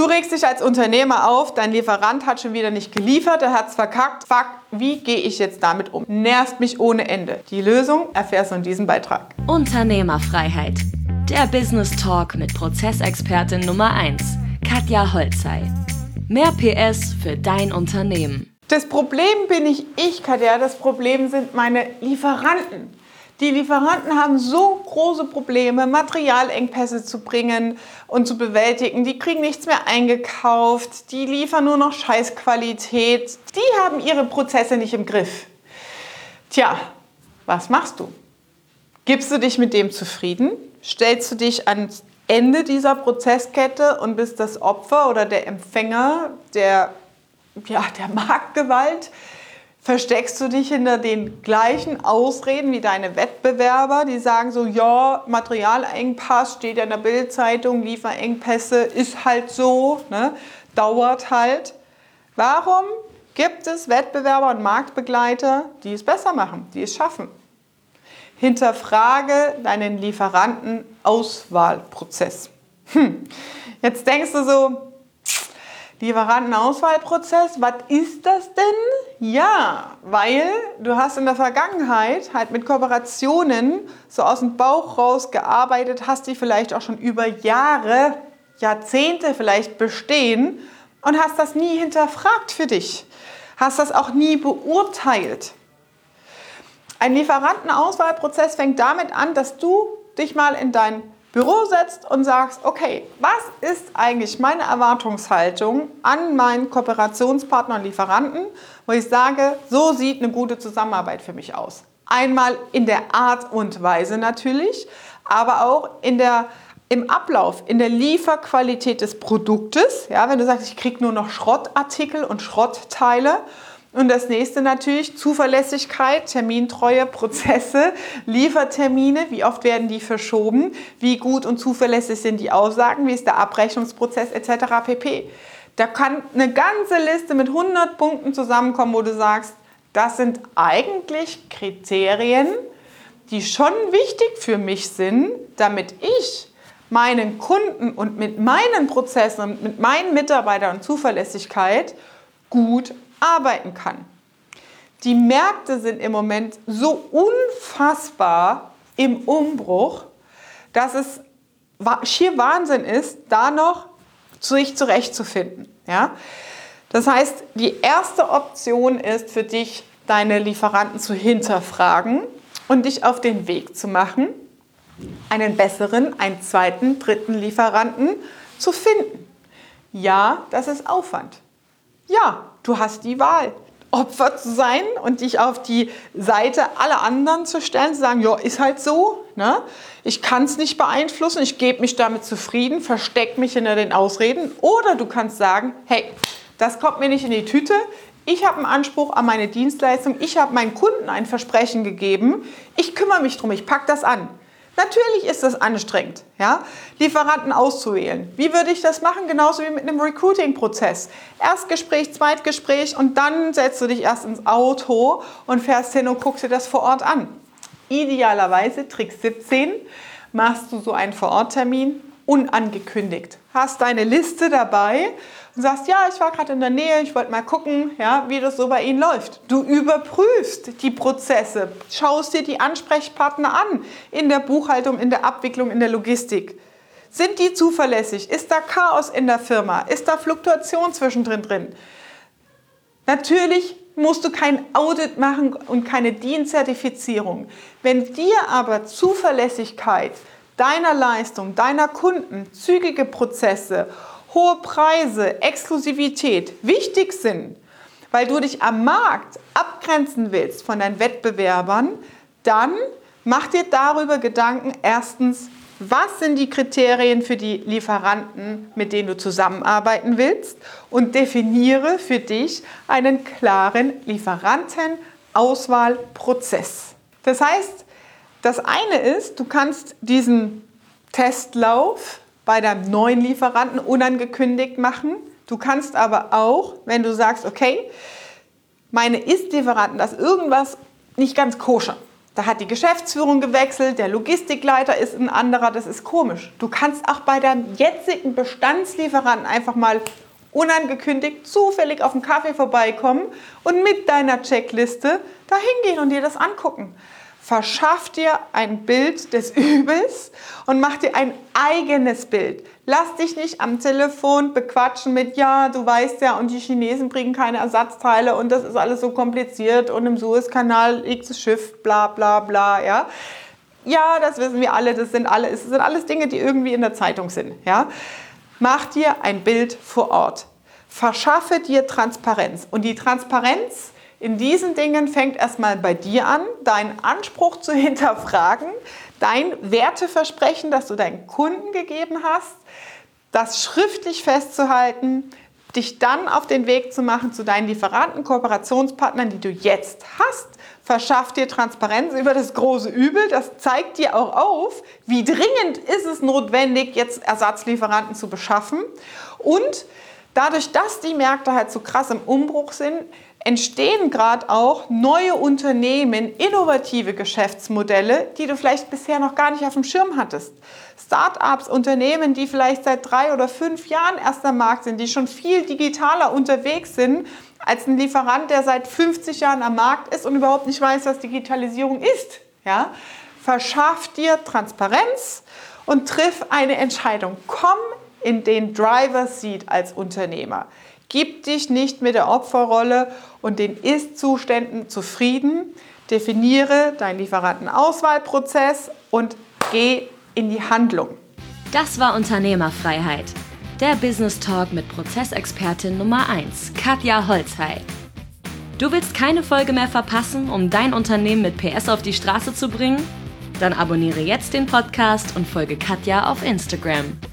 Du regst dich als Unternehmer auf, dein Lieferant hat schon wieder nicht geliefert, er hat es verkackt. Fuck, wie gehe ich jetzt damit um? Nervt mich ohne Ende. Die Lösung erfährst du in diesem Beitrag. Unternehmerfreiheit. Der Business Talk mit Prozessexpertin Nummer 1, Katja Holzei. Mehr PS für dein Unternehmen. Das Problem bin nicht ich, Katja, das Problem sind meine Lieferanten. Die Lieferanten haben so große Probleme, Materialengpässe zu bringen und zu bewältigen. Die kriegen nichts mehr eingekauft, die liefern nur noch Scheißqualität. Die haben ihre Prozesse nicht im Griff. Tja, was machst du? Gibst du dich mit dem zufrieden? Stellst du dich ans Ende dieser Prozesskette und bist das Opfer oder der Empfänger der Marktgewalt? Versteckst du dich hinter den gleichen Ausreden wie deine Wettbewerber, die sagen so, ja, Materialengpass steht ja in der Bild-Zeitung, Lieferengpässe ist halt so, ne, dauert halt. Warum gibt es Wettbewerber und Marktbegleiter, die es besser machen, die es schaffen? Hinterfrage deinen Lieferantenauswahlprozess. Jetzt denkst du so, Lieferantenauswahlprozess, was ist das denn? Ja, weil du hast in der Vergangenheit halt mit Kooperationen so aus dem Bauch raus gearbeitet, hast die vielleicht auch schon über Jahre, Jahrzehnte vielleicht bestehen und hast das nie hinterfragt für dich, hast das auch nie beurteilt. Ein Lieferantenauswahlprozess fängt damit an, dass du dich mal in dein Büro setzt und sagst, okay, was ist eigentlich meine Erwartungshaltung an meinen Kooperationspartner und Lieferanten, wo ich sage, so sieht eine gute Zusammenarbeit für mich aus. Einmal in der Art und Weise natürlich, aber auch im Ablauf, in der Lieferqualität des Produktes. Ja, wenn du sagst, ich kriege nur noch Schrottartikel und Schrottteile. Und das nächste natürlich Zuverlässigkeit, Termintreue, Prozesse, Liefertermine, wie oft werden die verschoben, wie gut und zuverlässig sind die Aussagen, wie ist der Abrechnungsprozess etc. pp. Da kann eine ganze Liste mit 100 Punkten zusammenkommen, wo du sagst, das sind eigentlich Kriterien, die schon wichtig für mich sind, damit ich meinen Kunden und mit meinen Prozessen und mit meinen Mitarbeitern und Zuverlässigkeit gut arbeiten kann. Die Märkte sind im Moment so unfassbar im Umbruch, dass es schier Wahnsinn ist, da noch sich zurechtzufinden. Ja? Das heißt, die erste Option ist für dich, deine Lieferanten zu hinterfragen und dich auf den Weg zu machen, einen besseren, einen zweiten, dritten Lieferanten zu finden. Ja, das ist Aufwand. Ja, du hast die Wahl, Opfer zu sein und dich auf die Seite aller anderen zu stellen, zu sagen, ja, ist halt so, ne? Ich kann es nicht beeinflussen, ich gebe mich damit zufrieden, verstecke mich hinter den Ausreden. Oder du kannst sagen, hey, das kommt mir nicht in die Tüte, ich habe einen Anspruch an meine Dienstleistung, ich habe meinen Kunden ein Versprechen gegeben, ich kümmere mich drum, ich packe das an. Natürlich ist das anstrengend, ja? Lieferanten auszuwählen. Wie würde ich das machen? Genauso wie mit einem Recruiting-Prozess. Erstgespräch, Zweitgespräch und dann setzt du dich erst ins Auto und fährst hin und guckst dir das vor Ort an. Idealerweise, Trick 17, machst du so einen Vororttermin unangekündigt. Hast deine Liste dabei und sagst, ja, ich war gerade in der Nähe, ich wollte mal gucken, ja, wie das so bei Ihnen läuft. Du überprüfst die Prozesse, schaust dir die Ansprechpartner an in der Buchhaltung, in der Abwicklung, in der Logistik. Sind die zuverlässig? Ist da Chaos in der Firma? Ist da Fluktuation zwischendrin drin? Natürlich musst du kein Audit machen und keine DIN-Zertifizierung. Wenn dir aber Zuverlässigkeit deiner Leistung, deiner Kunden, zügige Prozesse, hohe Preise, Exklusivität wichtig sind, weil du dich am Markt abgrenzen willst von deinen Wettbewerbern, dann mach dir darüber Gedanken, erstens, was sind die Kriterien für die Lieferanten, mit denen du zusammenarbeiten willst und definiere für dich einen klaren Lieferantenauswahlprozess. Das heißt, das eine ist, du kannst diesen Testlauf bei deinem neuen Lieferanten unangekündigt machen. Du kannst aber auch, wenn du sagst, okay, meine Ist-Lieferanten, da ist irgendwas nicht ganz koscher. Da hat die Geschäftsführung gewechselt, der Logistikleiter ist ein anderer, das ist komisch. Du kannst auch bei deinem jetzigen Bestandslieferanten einfach mal unangekündigt zufällig auf einen Kaffee vorbeikommen und mit deiner Checkliste da hingehen und dir das angucken. Verschaff dir ein Bild des Übels und mach dir ein eigenes Bild. Lass dich nicht am Telefon bequatschen mit, ja, du weißt ja, und die Chinesen bringen keine Ersatzteile und das ist alles so kompliziert und im Suezkanal liegt das Schiff, bla bla bla, ja. Ja, das wissen wir alle, es sind alles Dinge, die irgendwie in der Zeitung sind, ja. Mach dir ein Bild vor Ort. Verschaffe dir Transparenz. Und die Transparenz in diesen Dingen fängt erstmal bei dir an, deinen Anspruch zu hinterfragen, dein Werteversprechen, das du deinen Kunden gegeben hast, das schriftlich festzuhalten, dich dann auf den Weg zu machen zu deinen Lieferanten, Kooperationspartnern, die du jetzt hast. Verschaff dir Transparenz über das große Übel. Das zeigt dir auch auf, wie dringend ist es notwendig, jetzt Ersatzlieferanten zu beschaffen. Und dadurch, dass die Märkte halt so krass im Umbruch sind, entstehen gerade auch neue Unternehmen, innovative Geschäftsmodelle, die du vielleicht bisher noch gar nicht auf dem Schirm hattest. Start-ups, Unternehmen, die vielleicht seit 3 oder 5 Jahren erst am Markt sind, die schon viel digitaler unterwegs sind als ein Lieferant, der seit 50 Jahren am Markt ist und überhaupt nicht weiß, was Digitalisierung ist. Ja? Verschaff dir Transparenz und triff eine Entscheidung. Komm in den Driver's Seat als Unternehmer. Gib dich nicht mit der Opferrolle und den Ist-Zuständen zufrieden. Definiere deinen Lieferantenauswahlprozess und geh in die Handlung. Das war Unternehmerfreiheit. Der Business Talk mit Prozessexpertin Nummer 1, Katja Holzhey. Du willst keine Folge mehr verpassen, um dein Unternehmen mit PS auf die Straße zu bringen? Dann abonniere jetzt den Podcast und folge Katja auf Instagram.